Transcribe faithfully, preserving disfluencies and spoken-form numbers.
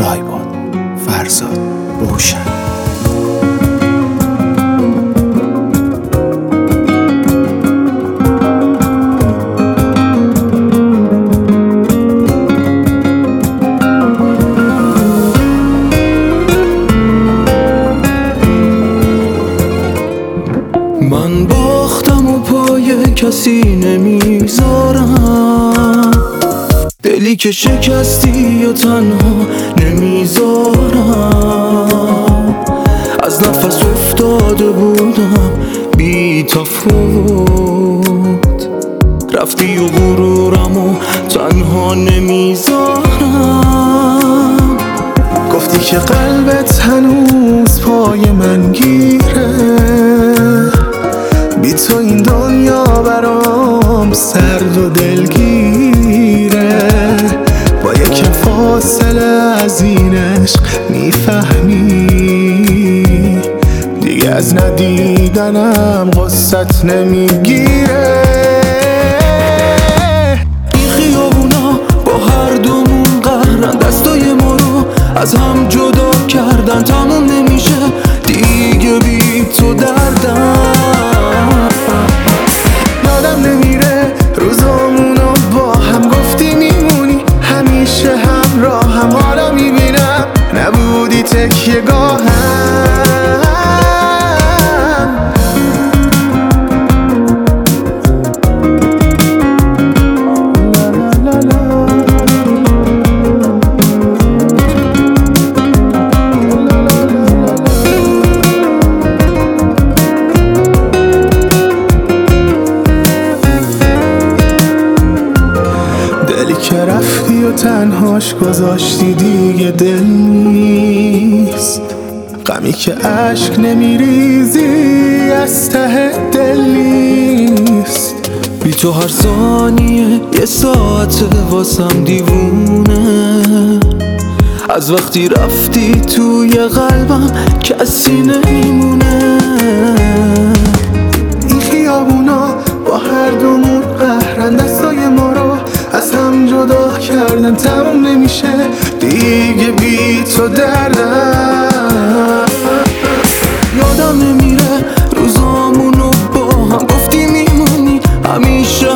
لایباد فرزاد روشن. من باختم و پای کسی نمیذارم، دلی که شکستی و تنها نمیذارم. از نفس افتاده بودم بی تفاوت، رفتی و غرورم و تنها نمیذارم. گفتی که قلبت هنوز پای من گیره، بی تو این دنیا برام سرد و دلگیره. با یکم فاصله از این عشق میفهمی، دیگه از ندیدنم غصت نمیگیره. این خیابونا با هر دومون قهرن، دستای ما رو از هم جدا کردن. تموم نمیشه دیگه بی تو دردم، یادم نمیره روزامونو با هم گفتی میمونی همیشه همراهم. حالا میبینم نبودی تکیه گاهم. که رفتی و تنهاش گذاشتی دیگه دل نیست، غمی که عشق نمیریزی از ته دل نیست. بی تو هر ثانیه یه ساعت واسم دیوونه، از وقتی رفتی توی قلبم کسی نمیمونه. این خیابونا با هر دومون قهرن، دستای ما رو از هم جدا کردن. تموم نمیشه دیگه بی تو دردم، یادم نمیره روزامونو با هم گفتی میمونی همیشه